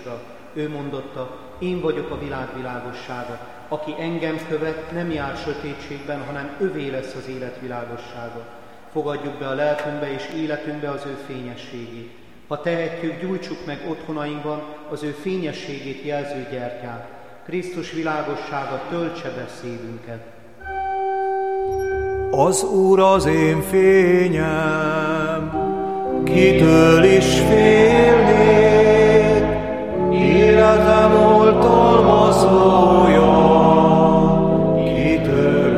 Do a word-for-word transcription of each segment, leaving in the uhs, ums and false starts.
Jézusra. Ő mondotta, én vagyok a világ világossága. Aki engem követ, nem jár sötétségben, hanem övé lesz az élet világossága. Fogadjuk be a lelkünkbe és életünkbe az ő fényességét. Ha tehetjük, gyújtsuk meg otthonainkban az ő fényességét jelző gyertyát. Krisztus világossága töltse be szívünket. Az Úr az én fényem, kitől is félnék, életem oltalmazója, kitől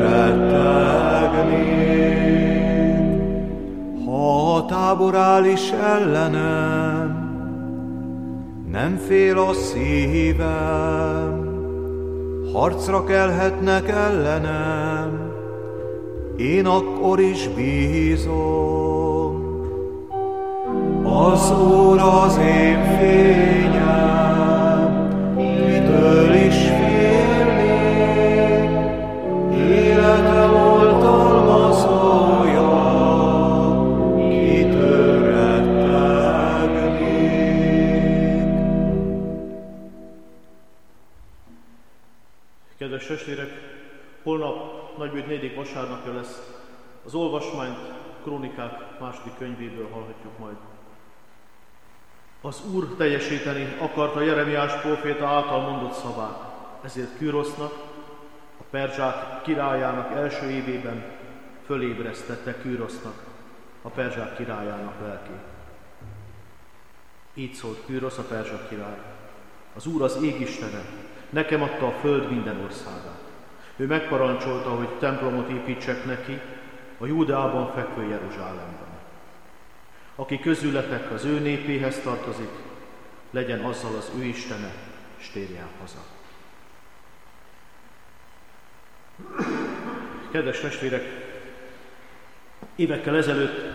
rettegnék. Ha a tábor áll is ellenem, nem fél a szívem, harcra kelhetnek ellenem, én akkor is bízom. Az Úr az én fényem, kitől is félnék, életem oltalmazója, kitől rettegnék. Kedves testvérek, holnap Nagybőjt negyedik vasárnapja lesz. Az olvasmányt Krónikák második könyvéből hallhatjuk majd. Az Úr teljesíteni akarta Jeremiás próféta által mondott szavát, ezért Kürosznak, a perzsák királyának első évében fölébresztette Kürosznak, a perzsák királyának lelkét. Így szólt Kürosz, a perzsák király: az Úr az ég istene, nekem adta a föld minden országát. Ő megparancsolta, hogy templomot építsek neki a Júdeában fekvő Jeruzsálemben. Aki közületek az ő népéhez tartozik, legyen azzal az ő istene, s térjen haza. Kedves testvérek, évekkel ezelőtt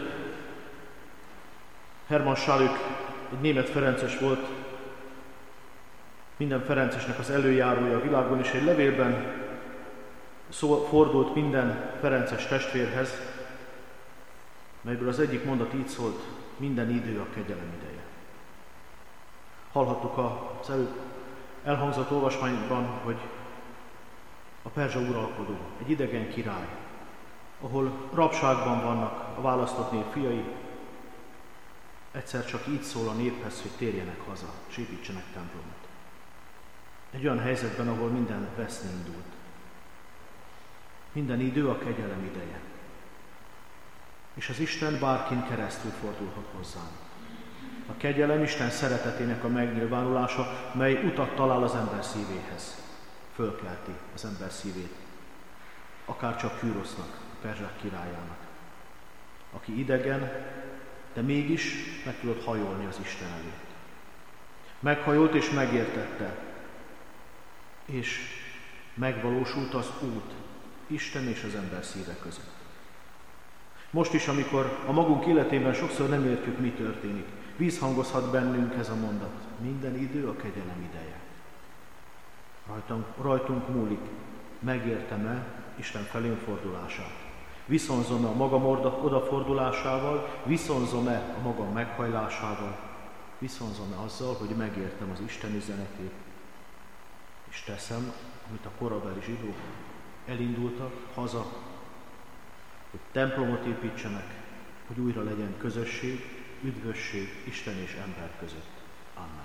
Hermann Schalück, egy német ferences volt, minden ferencesnek az előjárója a világon, és egy levélben szó, fordult minden ferences testvérhez, melyből az egyik mondat így szólt: minden idő a kegyelem ideje. Hallhattuk az előbb elhangzott olvasmányban, hogy a perzsa uralkodó, egy idegen király, ahol rabságban vannak a választott nép fiai, egyszer csak így szól a néphez, hogy térjenek haza, és építsenek templomot. Egy olyan helyzetben, ahol minden veszni indult. Minden idő a kegyelem ideje. És az Isten bárkin keresztül fordulhat hozzánk. A kegyelem Isten szeretetének a megnyilvánulása, mely utat talál az ember szívéhez. Fölkelti az ember szívét. Akár csak Kürosznak, a perzsák királyának, aki idegen, de mégis meg tudott hajolni az Isten előtt. Meghajolt és megértette, és megvalósult az út Isten és az ember szíve között. Most is, amikor a magunk életében sokszor nem értjük, mi történik, vízhangozhat bennünk ez a mondat: minden idő a kegyelem ideje. Rajtunk, rajtunk múlik, megértem-e Isten felén fordulását? Viszonzom-e a magam odafordulásával? Viszonzom-e a magam meghajlásával? Viszonzom-e azzal, hogy megértem az Isten üzenetét, és teszem, amit a korabeli zsidók elindultak haza, hogy templomot építsenek, hogy újra legyen közösség, üdvösség Isten és ember között. Amen.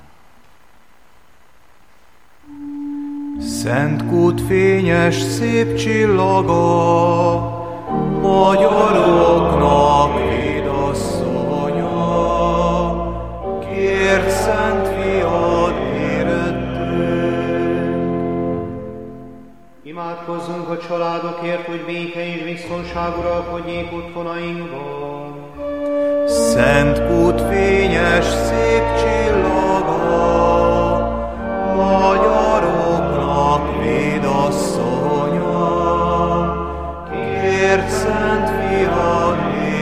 Szent kút fényes, szép csillaga, magyaroknak védasszonya, kért szent fiad érettünk. Imádkozzunk a családokért, hogy béke és biztonság uralkodjék otthonainkban. Szent kút fényes, szép csillaga, magyaroknak védasszonya, kért szent fiad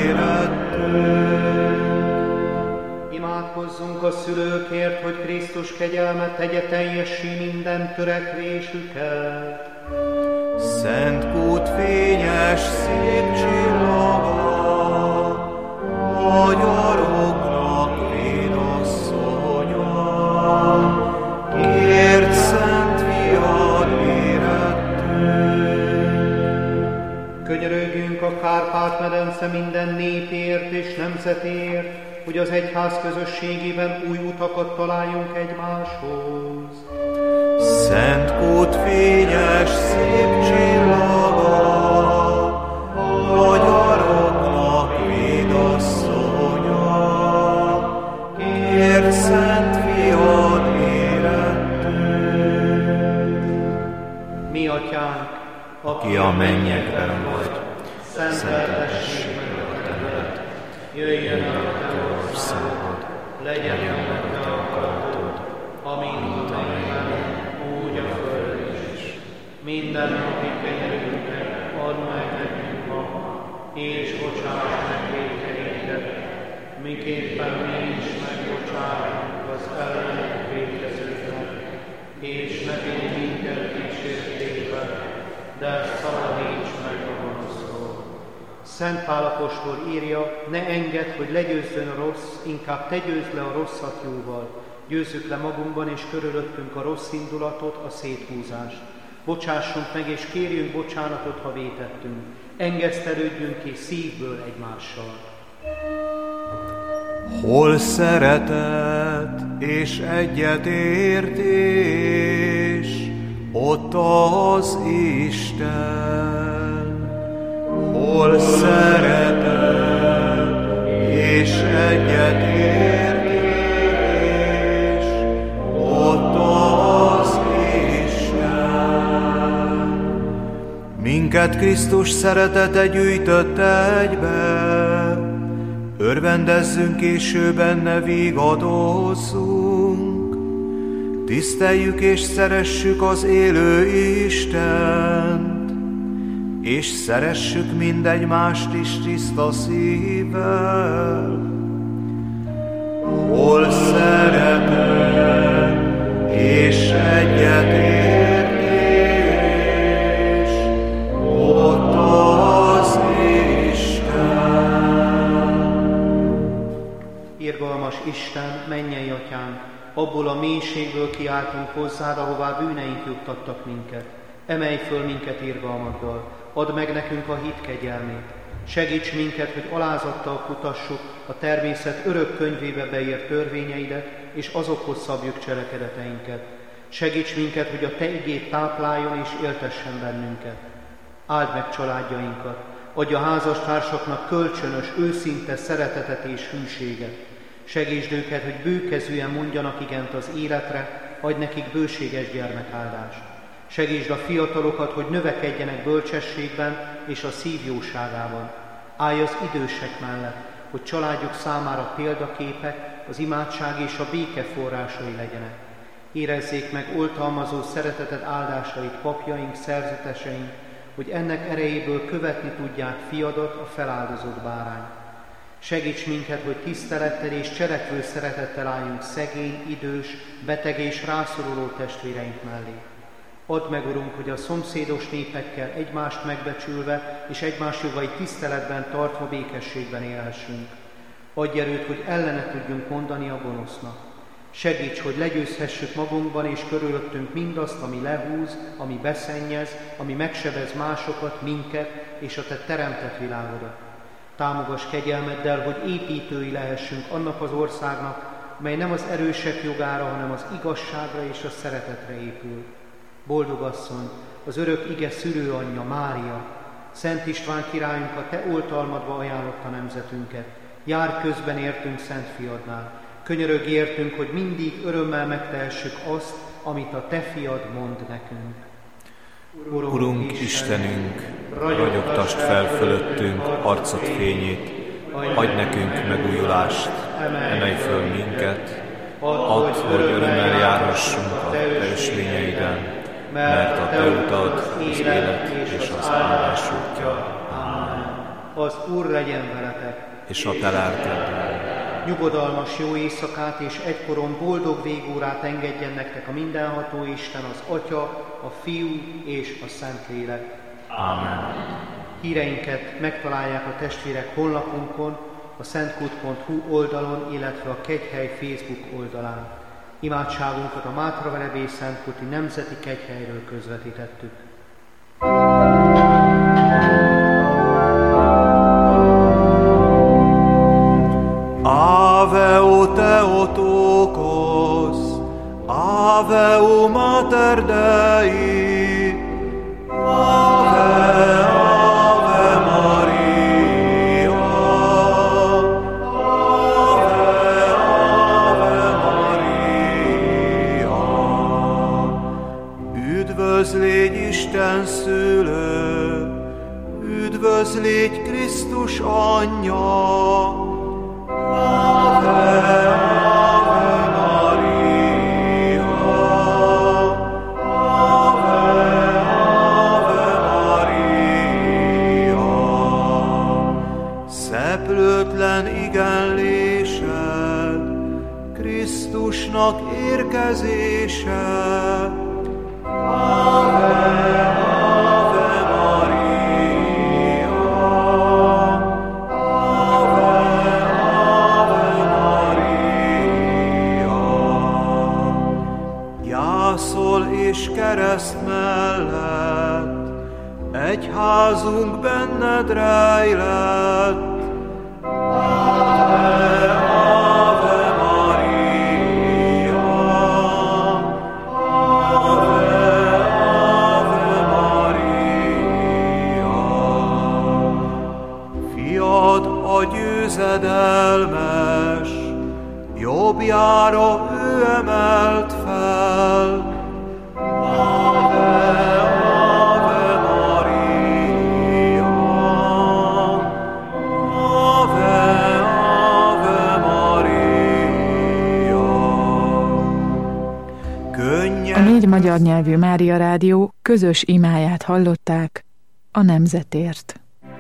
érettünk. Imádkozzunk a szülőkért, hogy Krisztus kegyelme tegye teljessé minden törekvésüket. Szent kút fényes, szép csillaga, magyaroknak védasszonya, átmedence minden népért és nemzetért, hogy az egyház közösségében új utakat találjunk egymáshoz. Szent kút fényes, szép csillaga, magyaroknak védasszonya, kért Szent Fiad érettünk. Mi atyánk, Aki a mennyekben vagy, szenteltessék meg a te neved, jöjjön el a te országod, legyen meg a te akaratod, amint a mennyben, úgy a földön is. Minden napi kenyerünket add meg nekünk ma, és bocsáss meg vétkeinket, miképpen mi is megbocsátunk az ellenünk vétkezőknek, és ne vigy minket kísértésbe, de szabadíts meg a gonosztól. Szent Pál apostol írja, ne engedd, hogy legyőzzön a rossz, inkább te győzd le a rosszat jóval. Győzzük le magunkban és körülöttünk a rossz indulatot, a széthúzást. Bocsássunk meg és kérjünk bocsánatot, ha vétettünk. Engesztelődjünk ki szívből egymással. Hol szeretet és egyetértés, ott az Isten. Hol szeretet és egyetértés, ott az Isten. Minket Krisztus szeretete gyűjtött egybe, örvendezzünk és ő benne vigadozzunk. Tiszteljük és szeressük az élő Istent, és szeressük mindegymást is tiszta szívvel. Hol szeretet és egyetértés, ott az Isten. Irgalmas Isten, mennyei atyánk, abból a mélységből kiáltunk hozzád, ahová bűneink juttattak minket. Emelj föl minket irgalmaddal, add meg nekünk a hit kegyelmét. Segíts minket, hogy alázattal kutassuk a természet örök könyvébe beírt törvényeidet, és azokhoz szabjuk cselekedeteinket. Segíts minket, hogy a te igét tápláljon és éltessen bennünket. Áld meg családjainkat, adj a házastársaknak kölcsönös, őszinte szeretetet és hűséget. Segítsd őket, hogy bőkezűen mondjanak igent az életre, adj nekik bőséges gyermekáldást. Segítsd a fiatalokat, hogy növekedjenek bölcsességben és a szív jóságában. Állj az idősek mellett, hogy családjuk számára példaképek, az imádság és a béke forrásai legyenek. Érezzék meg oltalmazó szereteted áldásait papjaink, szerzeteseink, hogy ennek erejéből követni tudják fiadat, a feláldozott bárány. Segíts minket, hogy tisztelettel és cselekvő szeretettel álljunk szegény, idős, beteg és rászoruló testvéreink mellé. Add meg, Urunk, hogy a szomszédos népekkel egymást megbecsülve és egymás jogait tiszteletben tartva békességben élhessünk. Adj erőt, hogy ellene tudjunk mondani a gonosznak. Segíts, hogy legyőzhessük magunkban és körülöttünk mindazt, ami lehúz, ami beszennyez, ami megsebez másokat, minket és a te teremtett világodat. Támogass kegyelmeddel, hogy építői lehessünk annak az országnak, mely nem az erősek jogára, hanem az igazságra és a szeretetre épül. Boldog asszony, az örök ige szülőanyja, Mária, Szent István királyunk, a te oltalmadba ajánlotta nemzetünket. Jár közben értünk Szent Fiadnál. Könyörögj értünk, hogy mindig örömmel megtehessük azt, amit a te fiad mond nekünk. Urunk, Urunk Istenünk, ragyogtasd fel fölöttünk arcod fényét, adj nekünk megújulást, emelj föl minket, add, hogy örömmel járhassunk a te ösvényeiden, mert a te utad az élet és az áldás útja. Amen. Az Úr legyen veletek, és a te lelkeddel. Nyugodalmas jó éjszakát és egykoron boldog végórát engedjen nektek a mindenható Isten, az Atya, a Fiú és a Szentlélek. Amen. Híreinket megtalálják a testvérek honlapunkon, a szentkút pont hu oldalon, illetve a Kegyhely Facebook oldalán. Imádságunkat a Mátravelebély Szentkuti Nemzeti Kegyhelyről közvetítettük. Ave o Mater Dei, Ave, Ave Maria, Ave, Ave Maria. Üdvözlégy Isten szülő, üdvözlégy Krisztus anyja, Ave, Ave Maria, Ave, Ave Maria. Szeplőtlen igenlésed, Krisztusnak érkezése, Ave, Ave Maria, Ave, Ave Maria. Jászol és kereszt mellett, egyházunk benned rejlett, Ave, Ave Maria, Ave, Ave Maria. Fiad a győzedelmes, jobbjára ő emelt fel, Ave, Ave Maria, Ave, Ave Maria. Könnyen... A négy magyar nyelvű Mária Rádió közös imáját hallották a nemzetért.